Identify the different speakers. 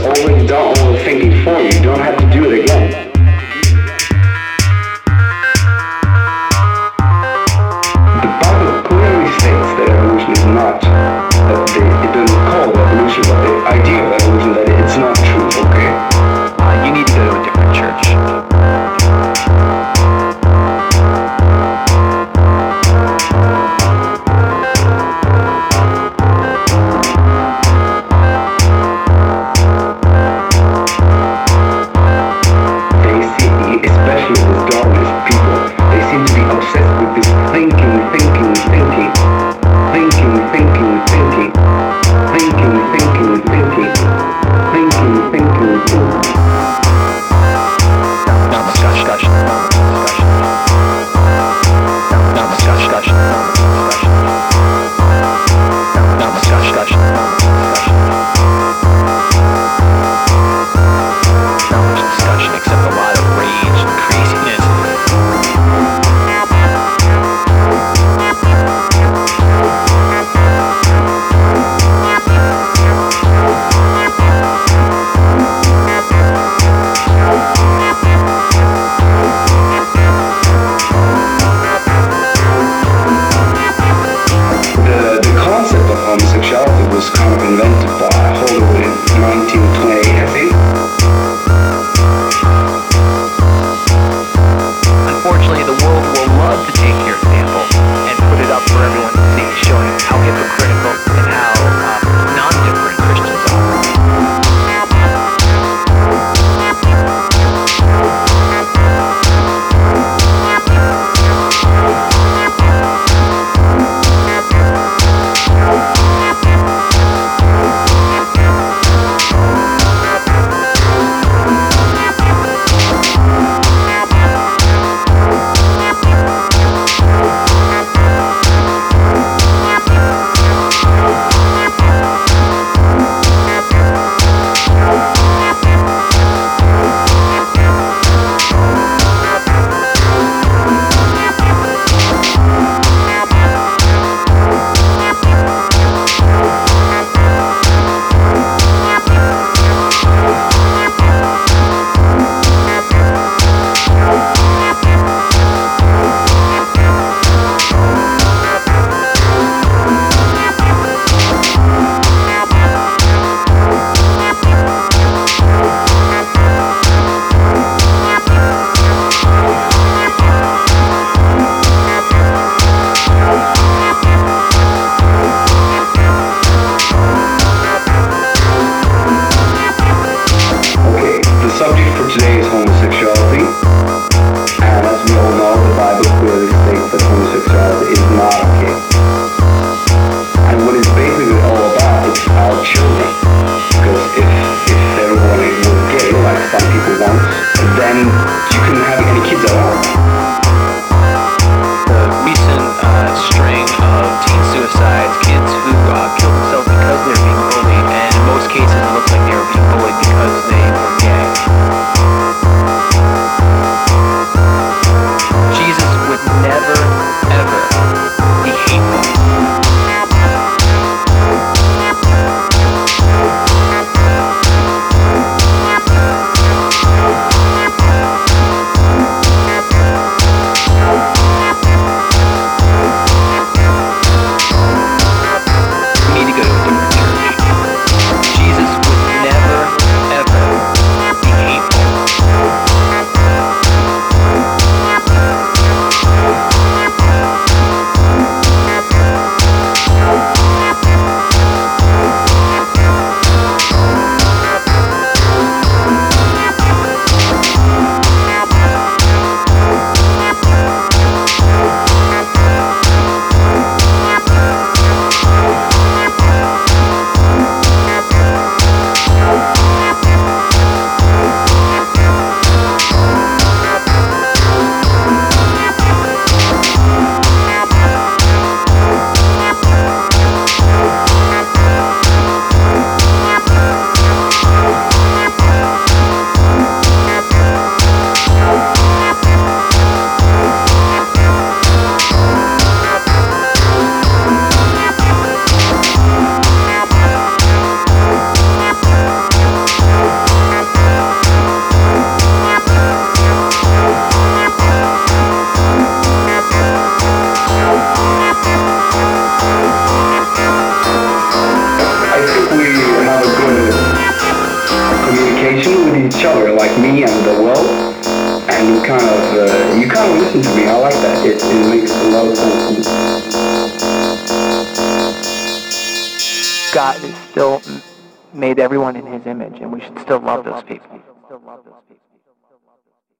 Speaker 1: already done all the thinking for you. You don't have to do it again. The Bible clearly states that evolution is not, it doesn't call it evolution, but the idea of evolution, that it's not true, okay?
Speaker 2: You need to go to a different church.
Speaker 1: other, like me and the world, and you kind of listen to me. I like that. It makes a lot of sense to me.
Speaker 2: God is still made everyone in His image, and we should still love those people.